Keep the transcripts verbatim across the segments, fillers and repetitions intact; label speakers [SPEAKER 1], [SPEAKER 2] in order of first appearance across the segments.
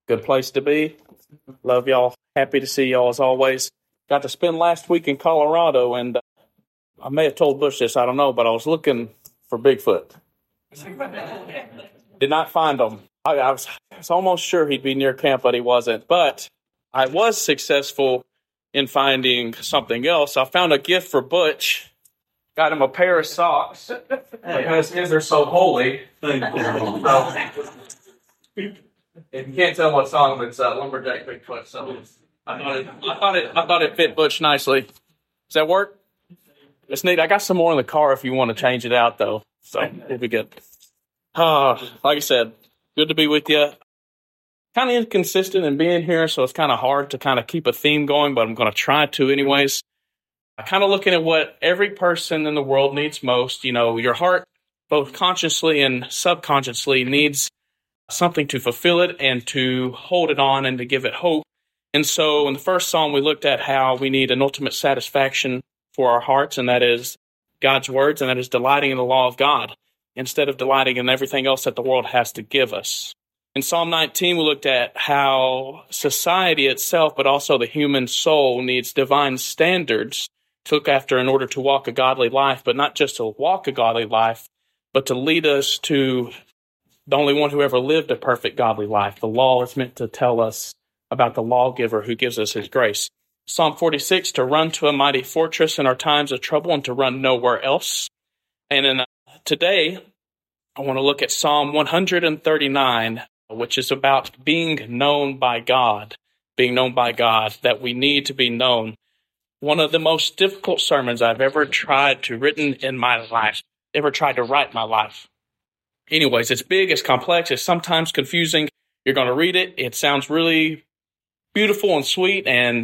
[SPEAKER 1] Good place to be. Love y'all. Happy to see y'all as always. Got to spend last week in Colorado, and uh, I may have told Bush this, I don't know, but I was looking for Bigfoot. Did not find him. I, I, was, I was almost sure he'd be near camp, but he wasn't. But I was successful in finding something else. I found a gift for Butch. Got him a pair of socks because his are so holy. So, if you can't tell what song, it's uh, Lumberjack Bigfoot. So I thought it, I thought it, I thought it fit Butch nicely. Does that work? It's neat. I got some more in the car if you want to change it out, though. So it'll be good. Uh, like I said, good to be with you. Kind of inconsistent in being here, so it's kind of hard to kind of keep a theme going, but I'm going to try to anyways. I'm kind of looking at what every person in the world needs most. You know, your heart, both consciously and subconsciously, needs something to fulfill it and to hold it on and to give it hope. And so in the first psalm, we looked at how we need an ultimate satisfaction for our hearts, and that is God's words, and that is delighting in the law of God instead of delighting in everything else that the world has to give us. In Psalm nineteen, we looked at how society itself, but also the human soul, needs divine standards to look after in order to walk a godly life, but not just to walk a godly life, but to lead us to the only one who ever lived a perfect godly life. The law is meant to tell us about the lawgiver who gives us his grace. Psalm forty-six, to run to a mighty fortress in our times of trouble and to run nowhere else. And in, uh, today, I want to look at Psalm one thirty-nine, which is about being known by God, being known by God, that we need to be known. One of the most difficult sermons I've ever tried to written in my life, ever tried to write in my life. Anyways, it's big, it's complex, it's sometimes confusing. You're going to read it. It sounds really beautiful and sweet and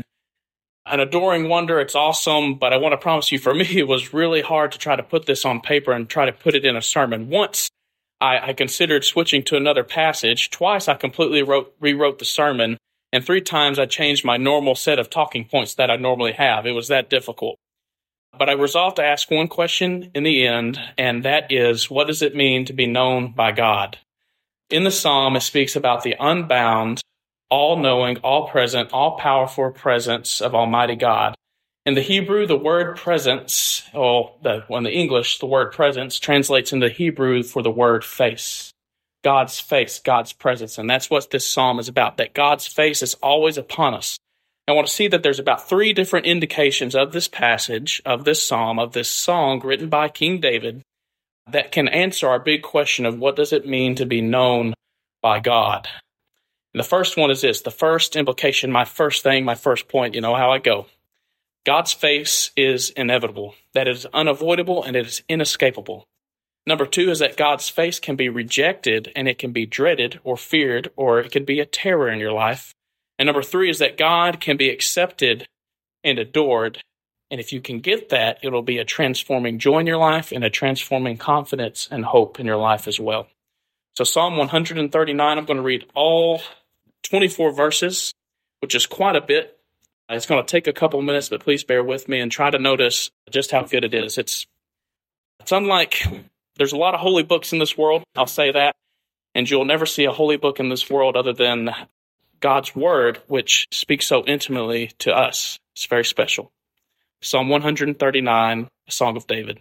[SPEAKER 1] an adoring wonder. It's awesome, but I want to promise you, for me, it was really hard to try to put this on paper and try to put it in a sermon. Once I, I considered switching to another passage. Twice I completely wrote, rewrote the sermon, and three times I changed my normal set of talking points that I normally have. It was that difficult. But I resolved to ask one question in the end, and that is, what does it mean to be known by God? In the psalm, it speaks about the unbound, all-knowing, all-present, all-powerful presence of Almighty God. In the Hebrew, the word presence, or the, well, in the English, the word presence translates into Hebrew for the word face. God's face, God's presence, and that's what this psalm is about, that God's face is always upon us. I want to see that there's about three different indications of this passage, of this psalm, of this song written by King David that can answer our big question of what does it mean to be known by God. And the first one is this, the first implication, my first thing, my first point, you know how I go. God's face is inevitable, that it is unavoidable and it is inescapable. Number two is that God's face can be rejected and it can be dreaded or feared, or it can be a terror in your life. And number three is that God can be accepted and adored. And if you can get that, it'll be a transforming joy in your life and a transforming confidence and hope in your life as well. So Psalm one thirty-nine, I'm going to read all twenty-four verses, which is quite a bit. It's going to take a couple of minutes, but please bear with me and try to notice just how good it is. It's, it's unlike, there's a lot of holy books in this world, I'll say that, and you'll never see a holy book in this world other than God's word, which speaks so intimately to us. It's very special. Psalm one thirty-nine, a song of David.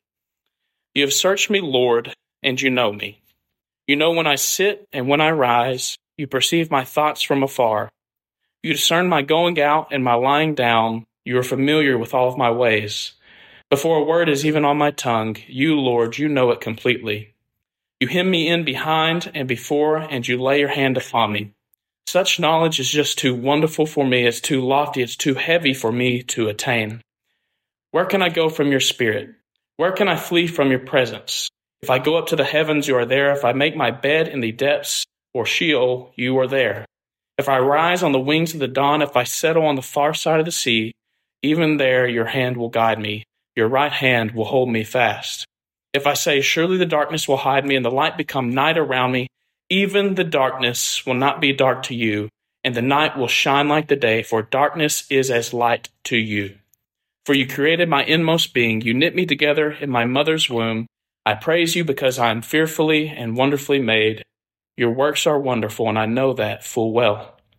[SPEAKER 1] You have searched me, Lord, and you know me. You know when I sit and when I rise. You perceive my thoughts from afar. You discern my going out and my lying down. You are familiar with all of my ways. Before a word is even on my tongue, you, Lord, you know it completely. You hem me in behind and before, and you lay your hand upon me. Such knowledge is just too wonderful for me. It's too lofty. It's too heavy for me to attain. Where can I go from your spirit? Where can I flee from your presence? If I go up to the heavens, you are there. If I make my bed in the depths or Sheol, you are there. If I rise on the wings of the dawn, if I settle on the far side of the sea, even there your hand will guide me. Your right hand will hold me fast. If I say, surely the darkness will hide me and the light become night around me, even the darkness will not be dark to you, and the night will shine like the day, for darkness is as light to you. For you created my inmost being. You knit me together in my mother's womb. I praise you because I am fearfully and wonderfully made. Your works are wonderful, and I know that full well.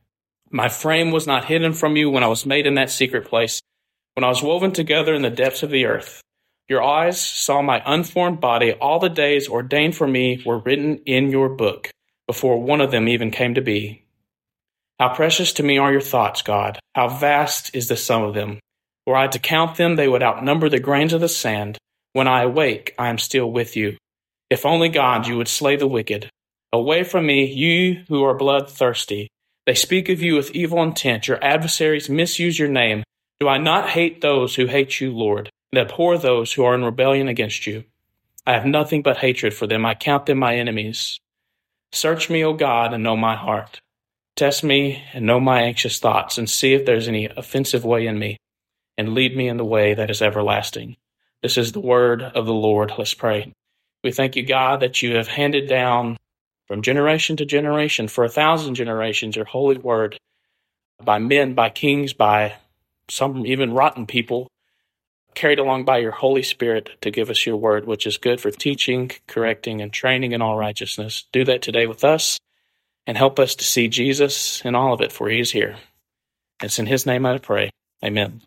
[SPEAKER 1] My frame was not hidden from you when I was made in that secret place, when I was woven together in the depths of the earth. Your eyes saw my unformed body. All the days ordained for me were written in your book, before one of them even came to be. How precious to me are your thoughts, God. How vast is the sum of them. Were I to count them, they would outnumber the grains of the sand. When I awake, I am still with you. If only, God, you would slay the wicked. Away from me, you who are bloodthirsty. They speak of you with evil intent. Your adversaries misuse your name. Do I not hate those who hate you, Lord, and abhor those who are in rebellion against you? I have nothing but hatred for them. I count them my enemies. Search me, O God, and know my heart. Test me and know my anxious thoughts, and see if there's any offensive way in me, and lead me in the way that is everlasting. This is the word of the Lord. Let's pray. We thank you, God, that you have handed down from generation to generation, for a thousand generations, your holy word, by men, by kings, by some even rotten people, carried along by your Holy Spirit to give us your word, which is good for teaching, correcting, and training in all righteousness. Do that today with us, and help us to see Jesus in all of it, for he is here. It's in his name I pray. Amen.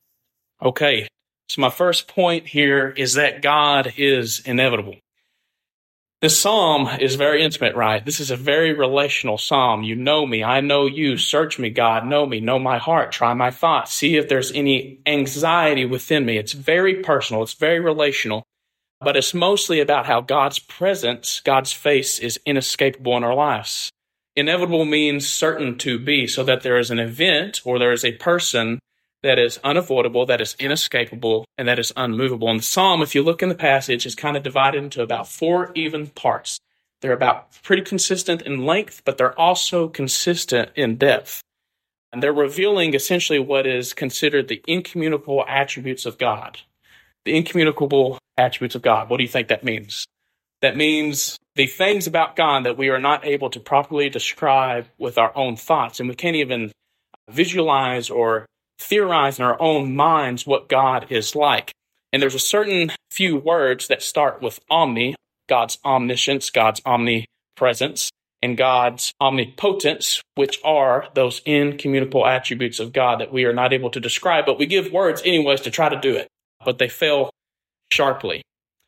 [SPEAKER 1] Okay, so my first point here is that God is inevitable. This psalm is very intimate, right? This is a very relational psalm. You know me, I know you. Search me, God, know me, know my heart, try my thoughts, see if there's any anxiety within me. It's very personal, it's very relational, but it's mostly about how God's presence, God's face is inescapable in our lives. Inevitable means certain to be, so that there is an event or there is a person that is unavoidable, that is inescapable, and that is unmovable. And the psalm, if you look in the passage, is kind of divided into about four even parts. They're about pretty consistent in length, but they're also consistent in depth. And they're revealing essentially what is considered the incommunicable attributes of God. The incommunicable attributes of God. What do you think that means? That means the things about God that we are not able to properly describe with our own thoughts, and we can't even visualize or theorize in our own minds what God is like. And there's a certain few words that start with omni, God's omniscience, God's omnipresence, and God's omnipotence, which are those incommunicable attributes of God that we are not able to describe, but we give words anyways to try to do it, but they fail sharply.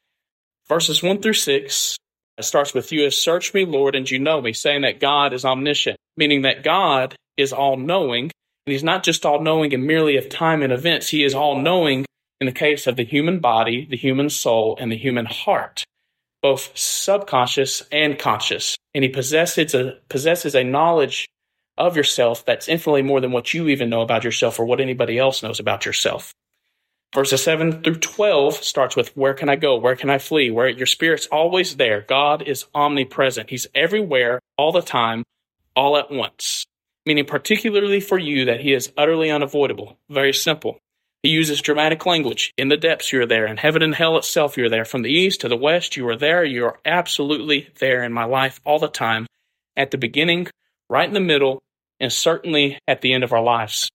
[SPEAKER 1] Verses one through six, it starts with, you have searched me, Lord, and you know me, saying that God is omniscient, meaning that God is all-knowing. And he's not just all-knowing in merely of time and events. He is all-knowing in the case of the human body, the human soul, and the human heart, both subconscious and conscious. And he possesses a, possesses a knowledge of yourself that's infinitely more than what you even know about yourself or what anybody else knows about yourself. Verses seven through twelve starts with, where can I go? Where can I flee? Where your spirit's always there. God is omnipresent. He's everywhere, all the time, all at once. Meaning particularly for you that he is utterly unavoidable. Very simple. He uses dramatic language. In the depths you are there. In heaven and hell itself you are there. From the east to the west you are there. You are absolutely there in my life all the time. At the beginning, right in the middle, and certainly at the end of our lives.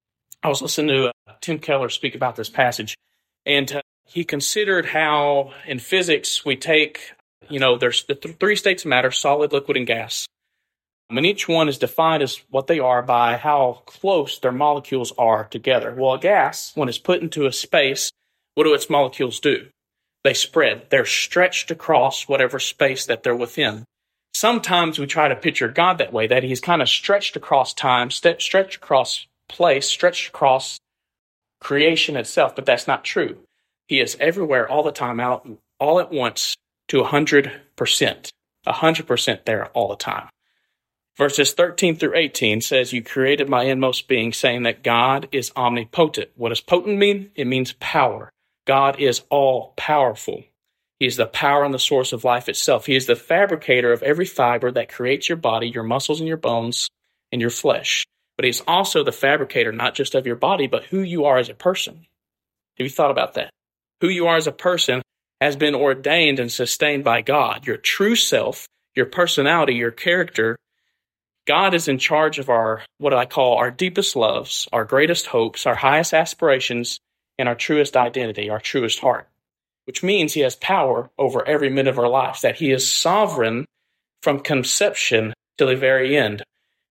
[SPEAKER 1] I was listening to uh, Tim Keller speak about this passage, and uh, he considered how in physics we take, you know, there's the th- three states of matter, solid, liquid, and gas. And each one is defined as what they are by how close their molecules are together. Well, a gas, when it's put into a space, what do its molecules do? They spread. They're stretched across whatever space that they're within. Sometimes we try to picture God that way, that he's kind of stretched across time, st- stretched across place, stretched across creation itself, but that's not true. He is everywhere all the time, out all at once to one hundred percent. one hundred percent there all the time. Verses thirteen through eighteen says, you created my inmost being, saying that God is omnipotent. What does potent mean? It means power. God is all-powerful. He is the power and the source of life itself. He is the fabricator of every fiber that creates your body, your muscles and your bones, and your flesh. But he's also the fabricator, not just of your body, but who you are as a person. Have you thought about that? Who you are as a person has been ordained and sustained by God. Your true self, your personality, your character. God is in charge of our, what I call our deepest loves, our greatest hopes, our highest aspirations, and our truest identity, our truest heart. Which means he has power over every minute of our lives, that he is sovereign from conception to the very end.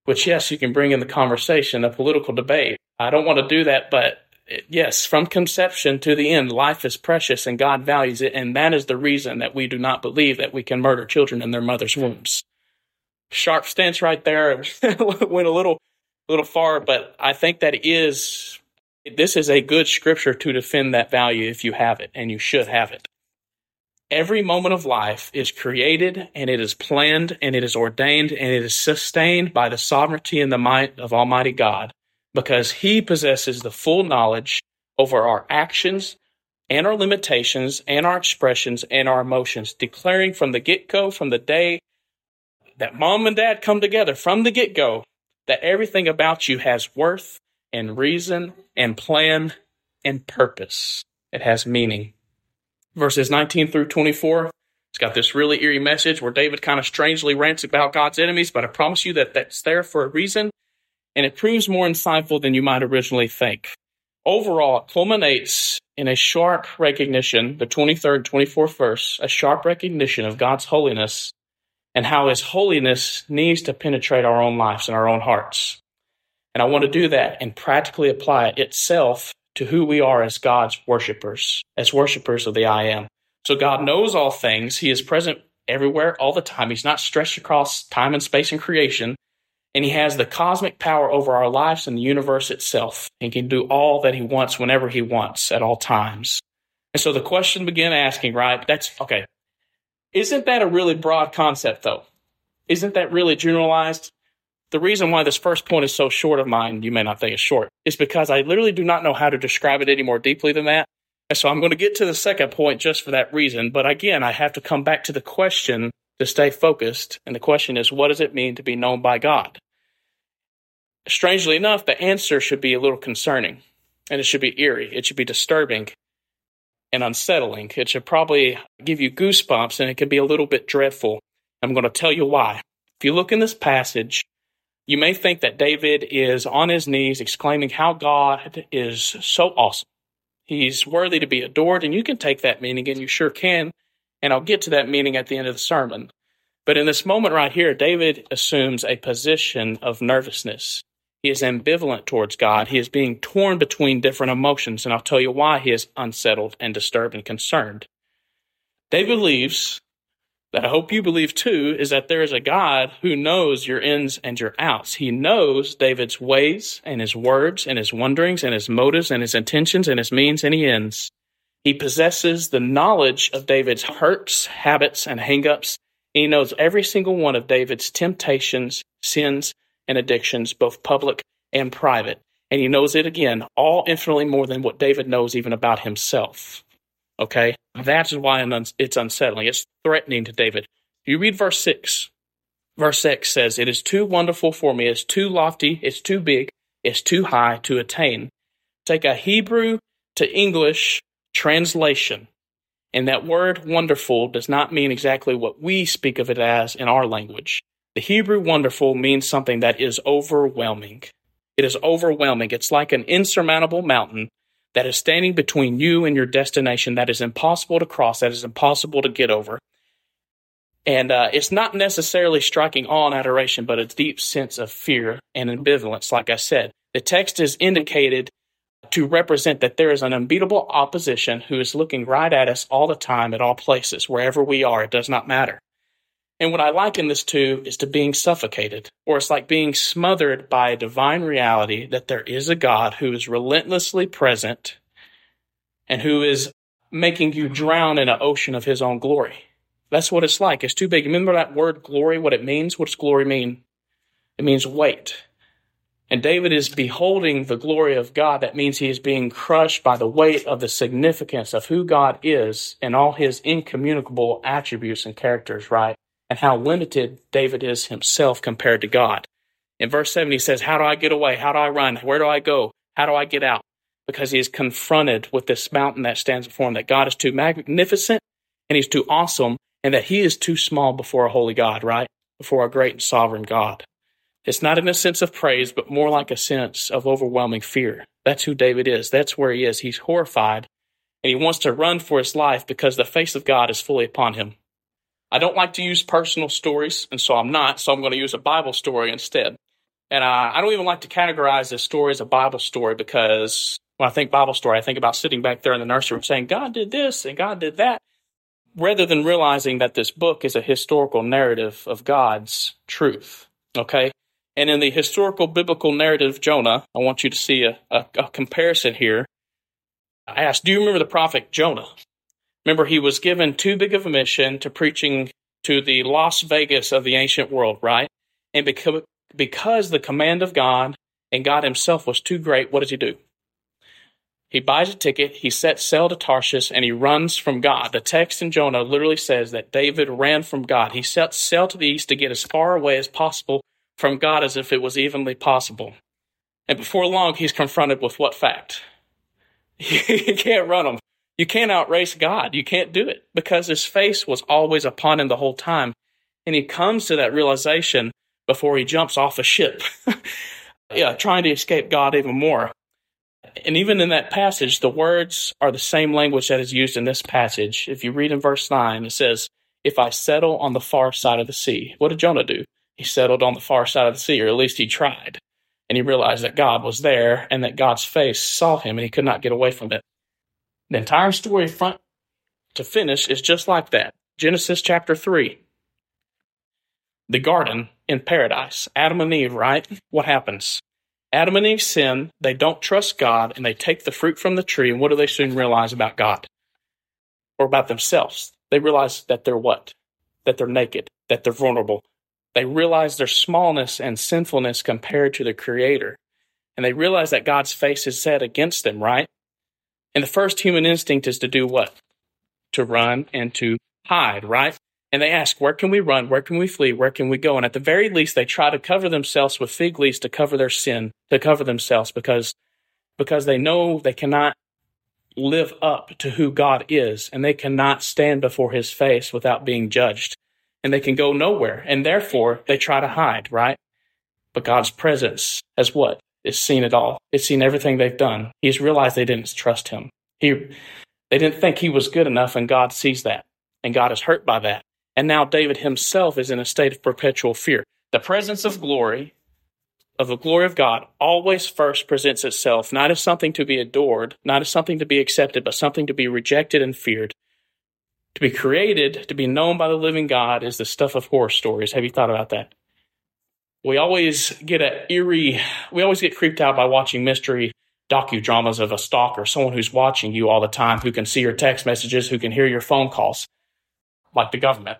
[SPEAKER 1] which, yes, you can bring in the conversation, a political debate. I don't want to do that, but yes, from conception to the end, life is precious and God values it. And that is the reason that we do not believe that we can murder children in their mother's wombs. Sharp stance right there. Went a little, little far, but I think that is, this is a good scripture to defend that value if you have it, and you should have it. Every moment of life is created, and it is planned, and it is ordained, and it is sustained by the sovereignty and the might of Almighty God, because He possesses the full knowledge over our actions and our limitations and our expressions and our emotions, declaring from the get-go, from the day that mom and dad come together, from the get-go, that everything about you has worth and reason and plan and purpose. It has meaning. Verses nineteen through twenty-four, it's got this really eerie message where David kind of strangely rants about God's enemies, but I promise you that that's there for a reason, and it proves more insightful than you might originally think. Overall, it culminates in a sharp recognition, the twenty-third and twenty-fourth verse, a sharp recognition of God's holiness and how His holiness needs to penetrate our own lives and our own hearts. And I want to do that and practically apply it itself to who we are as God's worshipers, as worshipers of the I Am. So God knows all things. He is present everywhere all the time. He's not stretched across time and space and creation. And He has the cosmic power over our lives and the universe itself. He can do all that He wants whenever He wants at all times. And so the question began asking, right? That's okay. Isn't that a really broad concept, though? Isn't that really generalized? The reason why this first point is so short of mine, you may not think it's short, is because I literally do not know how to describe it any more deeply than that. And so I'm going to get to the second point just for that reason. But again, I have to come back to the question to stay focused. And the question is, what does it mean to be known by God? Strangely enough, the answer should be a little concerning. And it should be eerie. It should be disturbing and unsettling. It should probably give you goosebumps, and it can be a little bit dreadful. I'm going to tell you why. If you look in this passage, you may think that David is on his knees exclaiming how God is so awesome. He's worthy to be adored, and you can take that meaning, and you sure can, and I'll get to that meaning at the end of the sermon. But in this moment right here, David assumes a position of nervousness. He is ambivalent towards God. He is being torn between different emotions, and I'll tell you why he is unsettled and disturbed and concerned. David believes, that I hope you believe too, is that there is a God who knows your ins and your outs. He knows David's ways and his words and his wonderings and his motives and his intentions and his means and his ends. He possesses the knowledge of David's hurts, habits, and hang-ups. He knows every single one of David's temptations, sins, and addictions, both public and private. And he knows it again, all infinitely more than what David knows even about himself. Okay? That's why it's unsettling. It's threatening to David. You read verse six. Verse six says, "It is too wonderful for me. It's too lofty. It's too big. It's too high to attain." Take a Hebrew to English translation. And that word wonderful does not mean exactly what we speak of it as in our language. The Hebrew wonderful means something that is overwhelming. It is overwhelming. It's like an insurmountable mountain that is standing between you and your destination, that is impossible to cross, that is impossible to get over. And uh, it's not necessarily striking awe and adoration, but a deep sense of fear and ambivalence, like I said. The text is indicated to represent that there is an unbeatable opposition who is looking right at us all the time, at all places, wherever we are. It does not matter. And what I liken this to is to being suffocated, or it's like being smothered by a divine reality that there is a God who is relentlessly present and who is making you drown in an ocean of His own glory. That's what it's like. It's too big. Remember that word glory, what it means? What does glory mean? It means weight. And David is beholding the glory of God. That means he is being crushed by the weight of the significance of who God is and all His incommunicable attributes and characters, right? And how limited David is himself compared to God. In verse seven, he says, how do I get away? How do I run? Where do I go? How do I get out? Because he is confronted with this mountain that stands before him, that God is too magnificent and He's too awesome, and that he is too small before a holy God, right? Before a great and sovereign God. It's not in a sense of praise, but more like a sense of overwhelming fear. That's who David is. That's where he is. He's horrified, and he wants to run for his life because the face of God is fully upon him. I don't like to use personal stories, and so I'm not, so I'm going to use a Bible story instead. And uh, I don't even like to categorize this story as a Bible story, because when I think Bible story, I think about sitting back there in the nursery room saying, God did this and God did that, rather than realizing that this book is a historical narrative of God's truth. Okay? And in the historical biblical narrative of Jonah, I want you to see a, a, a comparison here. I asked, do you remember the prophet Jonah? Remember, he was given too big of a mission to preaching to the Las Vegas of the ancient world, right? And because, because the command of God and God himself was too great, what does he do? He buys a ticket, he sets sail to Tarshish, and he runs from God. The text in Jonah literally says that David ran from God. He set sail to the east to get as far away as possible from God as if it was evenly possible. And before long, he's confronted with what fact? You can't run him. You can't outrace God. You can't do it, because his face was always upon him the whole time. And he comes to that realization before he jumps off a ship, yeah, trying to escape God even more. And even in that passage, the words are the same language that is used in this passage. If you read in verse nine, it says, if I settle on the far side of the sea. What did Jonah do? He settled on the far side of the sea, or at least he tried. And he realized that God was there and that God's face saw him and he could not get away from it. The entire story front to finish is just like that. Genesis chapter three. The garden in paradise. Adam and Eve, right? What happens? Adam and Eve sin, they don't trust God, and they take the fruit from the tree, and what do they soon realize about God? Or about themselves? They realize that they're what? That they're naked, that they're vulnerable. They realize their smallness and sinfulness compared to the Creator. And they realize that God's face is set against them, right? And the first human instinct is to do what? To run and to hide, right? And they ask, where can we run? Where can we flee? Where can we go? And at the very least, they try to cover themselves with fig leaves to cover their sin, to cover themselves, because, because they know they cannot live up to who God is, and they cannot stand before his face without being judged. And they can go nowhere, and therefore they try to hide, right? But God's presence has what? It's seen it all. It's seen everything they've done. He's realized they didn't trust him. He, they didn't think he was good enough, and God sees that, and God is hurt by that. And now David himself is in a state of perpetual fear. The presence of glory, of the glory of God, always first presents itself not as something to be adored, not as something to be accepted, but something to be rejected and feared. To be created, to be known by the living God, is the stuff of horror stories. Have you thought about that? We always get a eerie, we always get creeped out by watching mystery docudramas of a stalker, someone who's watching you all the time, who can see your text messages, who can hear your phone calls. Like the government.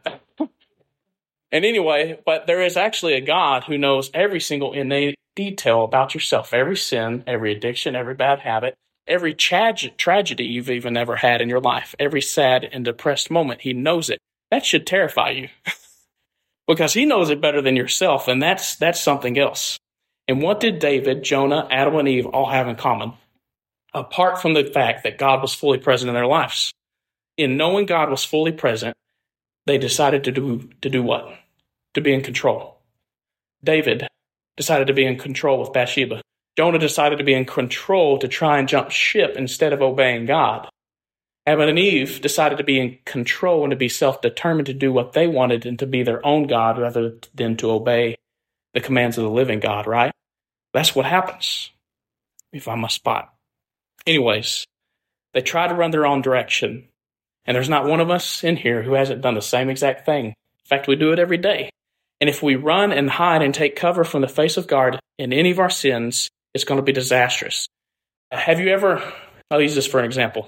[SPEAKER 1] And anyway, but there is actually a God who knows every single innate detail about yourself, every sin, every addiction, every bad habit, every tra- tragedy you've even ever had in your life, every sad and depressed moment. He knows it. That should terrify you because he knows it better than yourself, and that's that's something else. And what did David, Jonah, Adam, and Eve all have in common? Apart from the fact that God was fully present in their lives. In knowing God was fully present, they decided to do to do what? To be in control. David decided to be in control with Bathsheba. Jonah decided to be in control to try and jump ship instead of obeying God. Adam and Eve decided to be in control and to be self-determined to do what they wanted and to be their own God rather than to obey the commands of the living God, right? That's what happens if I'm a spot. Anyways, they try to run their own direction. And there's not one of us in here who hasn't done the same exact thing. In fact, we do it every day. And if we run and hide and take cover from the face of God in any of our sins, it's going to be disastrous. Have you ever, I'll use this for an example.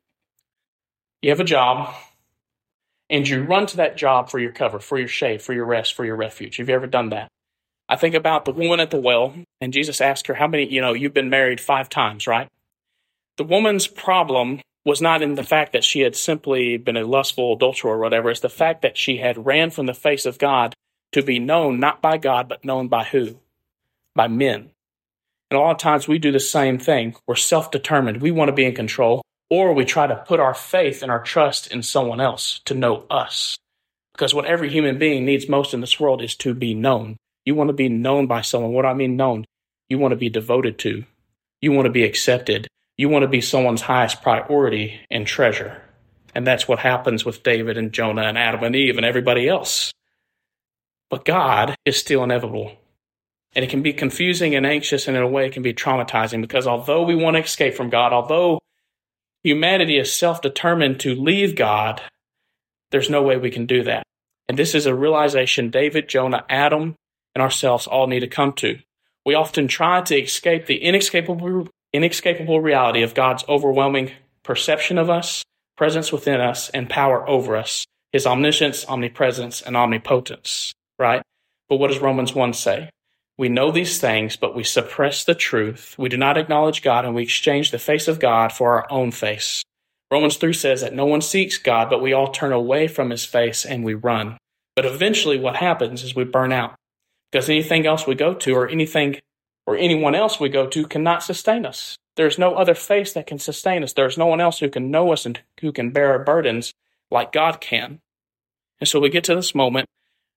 [SPEAKER 1] You have a job, and you run to that job for your cover, for your shade, for your rest, for your refuge. Have you ever done that? I think about the woman at the well, and Jesus asked her, how many, you know, you've been married five times, right? The woman's problem was not in the fact that she had simply been a lustful adulterer or whatever. It's the fact that she had ran from the face of God to be known not by God, but known by who? By men. And a lot of times we do the same thing. We're self-determined. We want to be in control, or we try to put our faith and our trust in someone else to know us. Because what every human being needs most in this world is to be known. You want to be known by someone. What do I mean known? You want to be devoted to. You want to be accepted. You want to be someone's highest priority and treasure. And that's what happens with David and Jonah and Adam and Eve and everybody else. But God is still inevitable. And it can be confusing and anxious, and in a way it can be traumatizing, because although we want to escape from God, although humanity is self-determined to leave God, there's no way we can do that. And this is a realization David, Jonah, Adam, and ourselves all need to come to. We often try to escape the inescapable, inescapable reality of God's overwhelming perception of us, presence within us, and power over us, his omniscience, omnipresence, and omnipotence, right? But what does Romans one say? We know these things, but we suppress the truth. We do not acknowledge God, and we exchange the face of God for our own face. Romans three says that no one seeks God, but we all turn away from his face and we run. But eventually what happens is we burn out, because anything else we go to, or anything or anyone else we go to, cannot sustain us. There's no other face that can sustain us. There's no one else who can know us and who can bear our burdens like God can. And so we get to this moment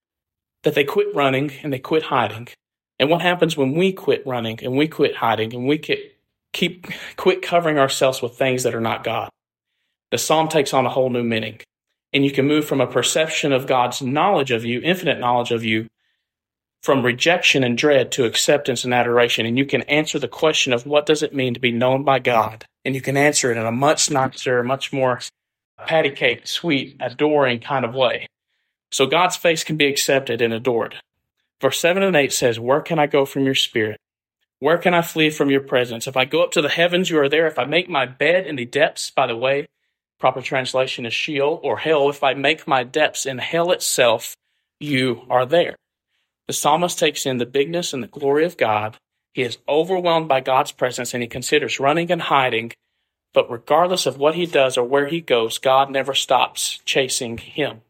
[SPEAKER 1] that they quit running and they quit hiding. And what happens when we quit running and we quit hiding and we keep quit covering ourselves with things that are not God? The psalm takes on a whole new meaning. And you can move from a perception of God's knowledge of you, infinite knowledge of you, from rejection and dread to acceptance and adoration. And you can answer the question of what does it mean to be known by God? And you can answer it in a much nicer, much more patty cake, sweet, adoring kind of way. So God's face can be accepted and adored. Verse seven and eight says, where can I go from your spirit? Where can I flee from your presence? If I go up to the heavens, you are there. If I make my bed in the depths, by the way, proper translation is Sheol or hell. If I make my depths in hell itself, you are there. The psalmist takes in the bigness and the glory of God. He is overwhelmed by God's presence, and he considers running and hiding. But regardless of what he does or where he goes, God never stops chasing him.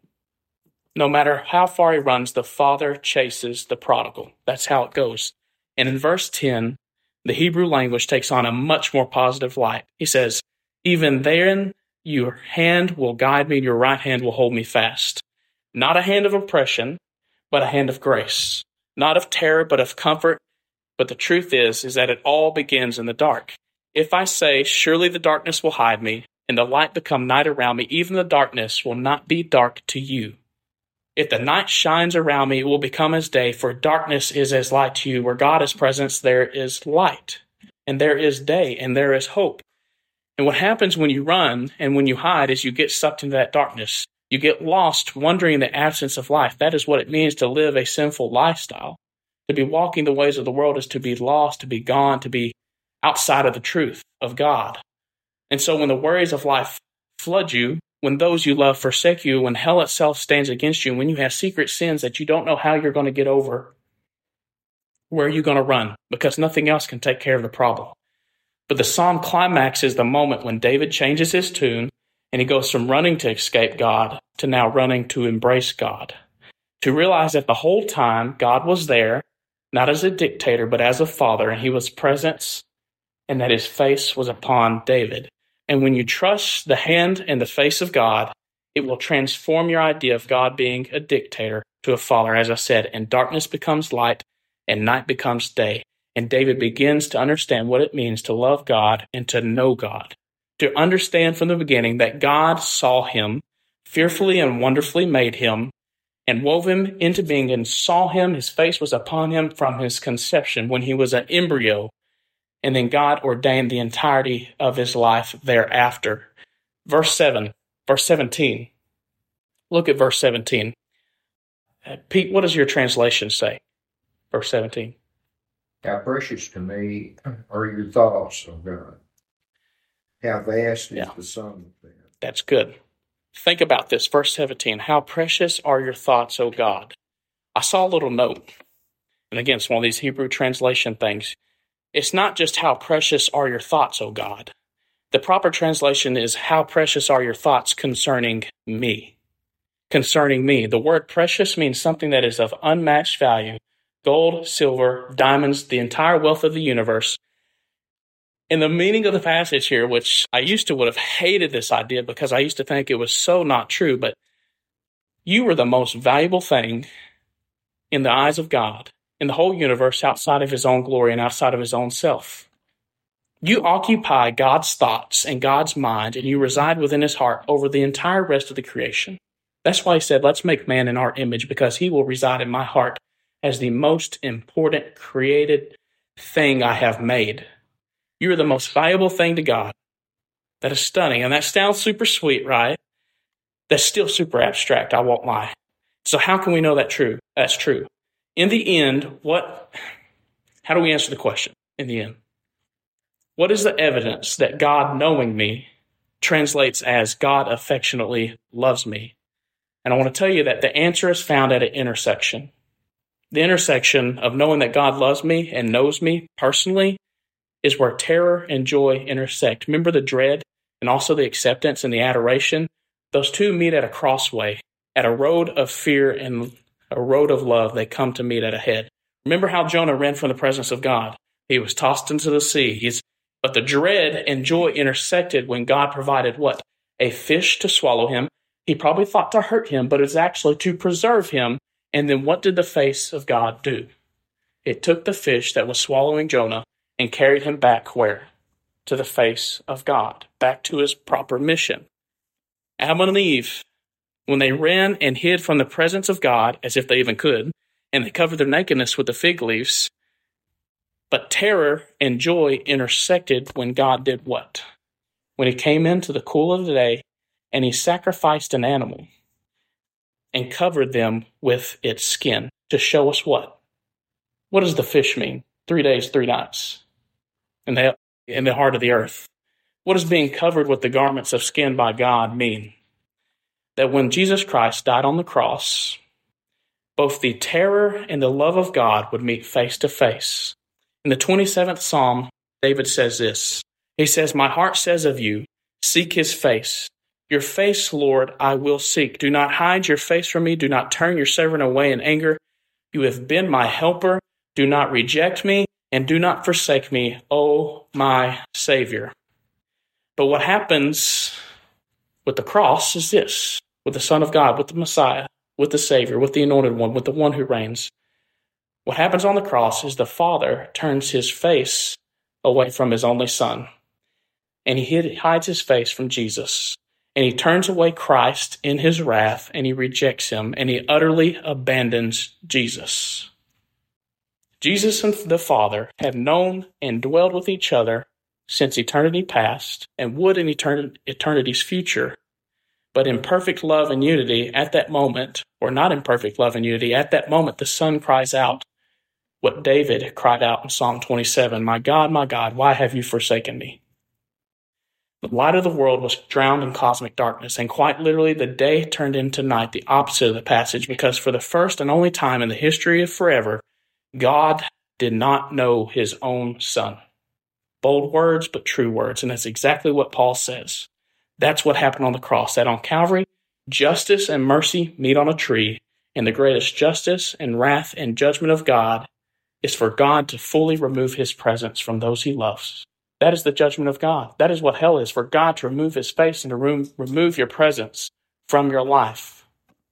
[SPEAKER 1] No matter how far he runs, the Father chases the prodigal. That's how it goes. And in verse ten, the Hebrew language takes on a much more positive light. He says, even therein your hand will guide me, and your right hand will hold me fast. Not a hand of oppression, but a hand of grace. Not of terror, but of comfort. But the truth is, is that it all begins in the dark. If I say, surely the darkness will hide me, and the light become night around me, even the darkness will not be dark to you. If the night shines around me, it will become as day, for darkness is as light to you. Where God is present, there is light, and there is day, and there is hope. And what happens when you run and when you hide is you get sucked into that darkness. You get lost, wondering in the absence of life. That is what it means to live a sinful lifestyle. To be walking the ways of the world is to be lost, to be gone, to be outside of the truth of God. And so when the worries of life flood you, when those you love forsake you, when hell itself stands against you, when you have secret sins that you don't know how you're going to get over, where are you going to run? Because nothing else can take care of the problem. But the psalm climax is the moment when David changes his tune, and he goes from running to escape God to now running to embrace God. To realize that the whole time God was there, not as a dictator, but as a father, and he was present, and that his face was upon David. And when you trust the hand and the face of God, it will transform your idea of God being a dictator to a father, as I said, and darkness becomes light and night becomes day. And David begins to understand what it means to love God and to know God. To understand from the beginning that God saw him, fearfully and wonderfully made him, and wove him into being, and saw him, his face was upon him from his conception when he was an embryo. And then God ordained the entirety of his life thereafter. Verse seven, verse seventeen. Look at verse seventeen. Uh, Pete, what does your translation say? Verse seventeen.
[SPEAKER 2] How precious to me are your thoughts, O God. How vast is
[SPEAKER 1] Yeah.
[SPEAKER 2] the sum of them.
[SPEAKER 1] That's good. Think about this, verse seventeen. How precious are your thoughts, O God. I saw a little note. And again, it's one of these Hebrew translation things. It's not just how precious are your thoughts, O God. The proper translation is how precious are your thoughts concerning me. Concerning me. The word precious means something that is of unmatched value. Gold, silver, diamonds, the entire wealth of the universe. And the meaning of the passage here, which I used to would have hated this idea because I used to think it was so not true, but you were the most valuable thing in the eyes of God, in the whole universe, outside of his own glory and outside of his own self. You occupy God's thoughts and God's mind, and you reside within his heart over the entire rest of the creation. That's why he said, let's make man in our image, because he will reside in my heart as the most important created thing I have made. You are the most valuable thing to God. That is stunning. And that sounds super sweet, right? That's still super abstract, I won't lie. So how can we know that true? That's true. In the end, what, how do we answer the question in the end? What is the evidence that God knowing me translates as God affectionately loves me? And I want to tell you that the answer is found at an intersection. The intersection of knowing that God loves me and knows me personally is where terror and joy intersect. Remember the dread and also the acceptance and the adoration? Those two meet at a crossway, at a road of fear and a road of love. They come to meet at a head. Remember how Jonah ran from the presence of God. He was tossed into the sea. He's, but the dread and joy intersected when God provided what? A fish to swallow him. He probably thought to hurt him, but it's actually to preserve him. And then what did the face of God do? It took the fish that was swallowing Jonah and carried him back where? To the face of God, back to his proper mission. Adam and Eve, when they ran and hid from the presence of God, as if they even could, and they covered their nakedness with the fig leaves, but terror and joy intersected when God did what? When he came into the cool of the day and he sacrificed an animal and covered them with its skin to show us what? What does the fish mean? Three days, three nights in the, in the heart of the earth. What does being covered with the garments of skin by God mean? That when Jesus Christ died on the cross, both the terror and the love of God would meet face to face. In the twenty-seventh Psalm, David says this. He says, "My heart says of you, seek his face. Your face, Lord, I will seek. Do not hide your face from me. Do not turn your servant away in anger. You have been my helper. Do not reject me, and do not forsake me, O my Savior." But what happens with the cross is this, with the Son of God, with the Messiah, with the Savior, with the Anointed One, with the one who reigns. What happens on the cross is the Father turns his face away from his only Son, and he hid, hides his face from Jesus. And he turns away Christ in his wrath, and he rejects him, and he utterly abandons Jesus. Jesus and the Father have known and dwelled with each other since eternity past, and would in etern- eternity's future. But in perfect love and unity at that moment, or not in perfect love and unity, at that moment the Son cries out what David cried out in Psalm twenty-seven, "My God, my God, why have you forsaken me?" The light of the world was drowned in cosmic darkness, and quite literally the day turned into night, the opposite of the passage, because for the first and only time in the history of forever, God did not know his own Son. Bold words, but true words, and that's exactly what Paul says. That's what happened on the cross, that on Calvary, justice and mercy meet on a tree, and the greatest justice and wrath and judgment of God is for God to fully remove his presence from those he loves. That is the judgment of God. That is what hell is, for God to remove his face and to room, remove your presence from your life.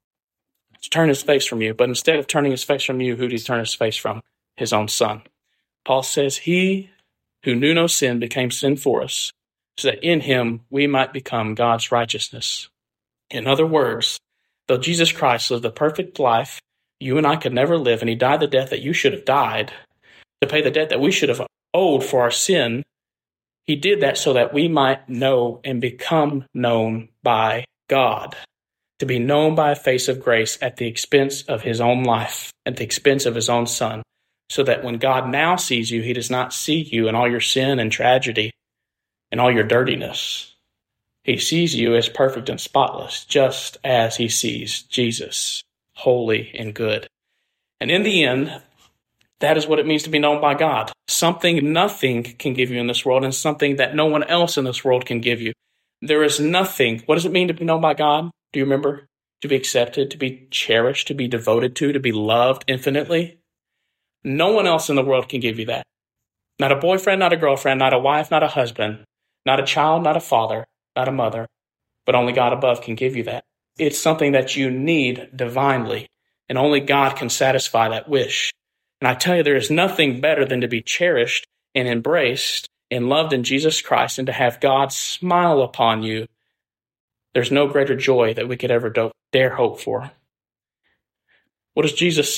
[SPEAKER 1] To turn his face from you. But instead of turning his face from you, who did he turn his face from? His own Son. Paul says, "He who knew no sin became sin for us, so that in him we might become God's righteousness." In other words, though Jesus Christ lived the perfect life you and I could never live, and he died the death that you should have died, to pay the debt that we should have owed for our sin, he did that so that we might know and become known by God, to be known by a face of grace at the expense of his own life, at the expense of his own Son, so that when God now sees you, he does not see you in all your sin and tragedy and all your dirtiness. He sees you as perfect and spotless, just as he sees Jesus, holy and good. And in the end, that is what it means to be known by God. Something nothing can give you in this world, and something that no one else in this world can give you. There is nothing. What does it mean to be known by God? Do you remember? To be accepted, to be cherished, to be devoted to, to be loved infinitely. No one else in the world can give you that. Not a boyfriend, not a girlfriend, not a wife, not a husband, not a child, not a father, not a mother, but only God above can give you that. It's something that you need divinely, and only God can satisfy that wish. And I tell you, there is nothing better than to be cherished and embraced and loved in Jesus Christ, and to have God smile upon you. There's no greater joy that we could ever do- dare hope for. What does Jesus say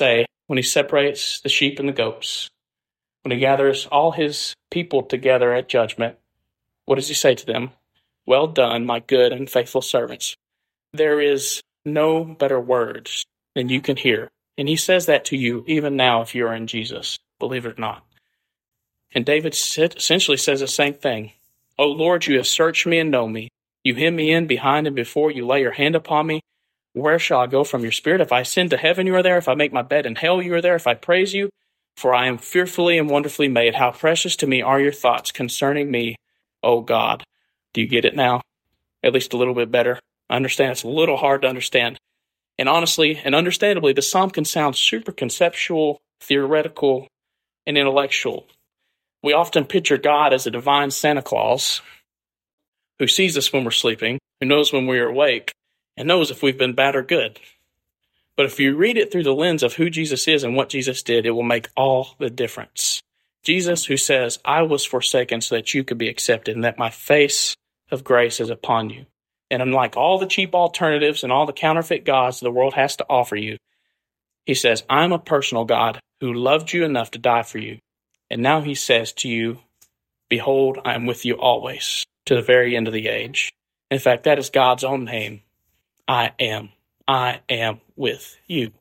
[SPEAKER 1] when he separates the sheep and the goats, when he gathers all his people together at judgment, what does he say to them? Well done, my good and faithful servants. There is no better words than you can hear. And he says that to you even now if you're in Jesus, believe it or not. And David essentially says the same thing. O Lord, you have searched me and know me. You hem me in behind and before. You lay your hand upon me. Where shall I go from your spirit? If I ascend to heaven, you are there. If I make my bed in hell, you are there. If I praise you, for I am fearfully and wonderfully made. How precious to me are your thoughts concerning me, O God. Do you get it now? At least a little bit better. I understand it's a little hard to understand. And honestly and understandably, the psalm can sound super conceptual, theoretical, and intellectual. We often picture God as a divine Santa Claus who sees us when we're sleeping, who knows when we're awake, and knows if we've been bad or good. But if you read it through the lens of who Jesus is and what Jesus did, it will make all the difference. Jesus who says, I was forsaken so that you could be accepted and that my face of grace is upon you. And unlike all the cheap alternatives and all the counterfeit gods the world has to offer you, he says, I'm a personal God who loved you enough to die for you. And now he says to you, behold, I am with you always, to the very end of the age. In fact, that is God's own name. I am. I am with you.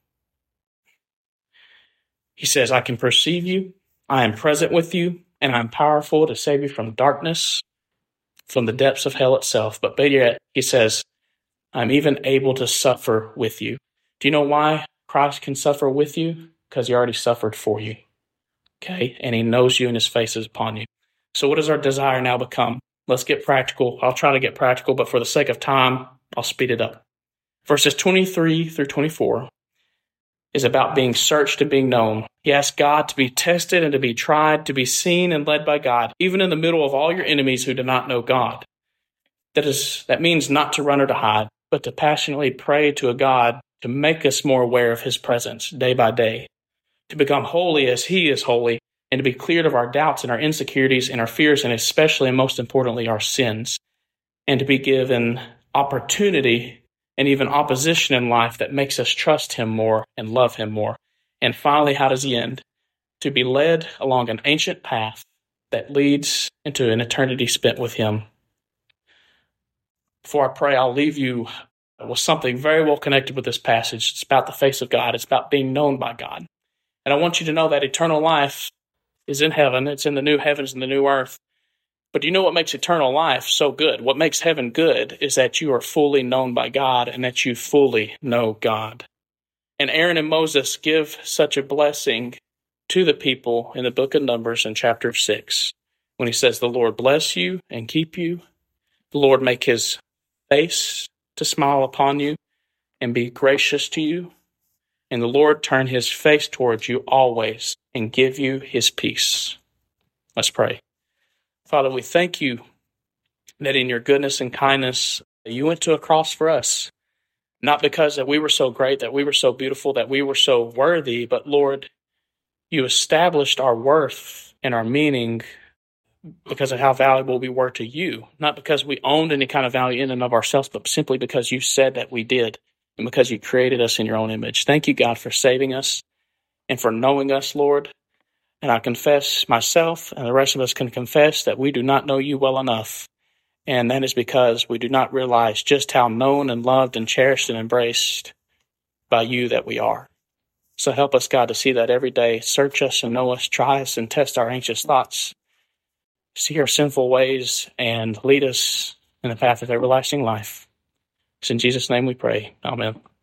[SPEAKER 1] He says, I can perceive you. I am present with you, and I'm powerful to save you from darkness, from the depths of hell itself. But better yet, he says, I'm even able to suffer with you. Do you know why Christ can suffer with you? Because he already suffered for you. Okay? And he knows you and his face is upon you. So what does our desire now become? Let's get practical. I'll try to get practical, but for the sake of time, I'll speed it up. Verses twenty-three through twenty-four is about being searched and being known. He asks God to be tested and to be tried, to be seen and led by God, even in the middle of all your enemies who do not know God. That is, that means not to run or to hide, but to passionately pray to a God to make us more aware of his presence day by day, to become holy as he is holy, and to be cleared of our doubts and our insecurities and our fears, and especially and most importantly, our sins, and to be given opportunity and even opposition in life that makes us trust him more and love him more. And finally, how does he end? To be led along an ancient path that leads into an eternity spent with him. Before I pray, I'll leave you with something very well connected with this passage. It's about the face of God. It's about being known by God. And I want you to know that eternal life is in heaven. It's in the new heavens and the new earth. But do you know what makes eternal life so good? What makes heaven good is that you are fully known by God and that you fully know God. And Aaron and Moses give such a blessing to the people in the book of Numbers in chapter six when he says, the Lord bless you and keep you. The Lord make his face to smile upon you and be gracious to you. And the Lord turn his face towards you always and give you his peace. Let's pray. Father, we thank you that in your goodness and kindness, you went to a cross for us. Not because that we were so great, that we were so beautiful, that we were so worthy, but Lord, you established our worth and our meaning because of how valuable we were to you. Not because we owned any kind of value in and of ourselves, but simply because you said that we did and because you created us in your own image. Thank you, God, for saving us and for knowing us, Lord. And I confess myself, and the rest of us can confess, that we do not know you well enough. And that is because we do not realize just how known and loved and cherished and embraced by you that we are. So help us, God, to see that every day. Search us and know us, try us and test our anxious thoughts. See our sinful ways and lead us in the path of everlasting life. It's in Jesus' name we pray. Amen.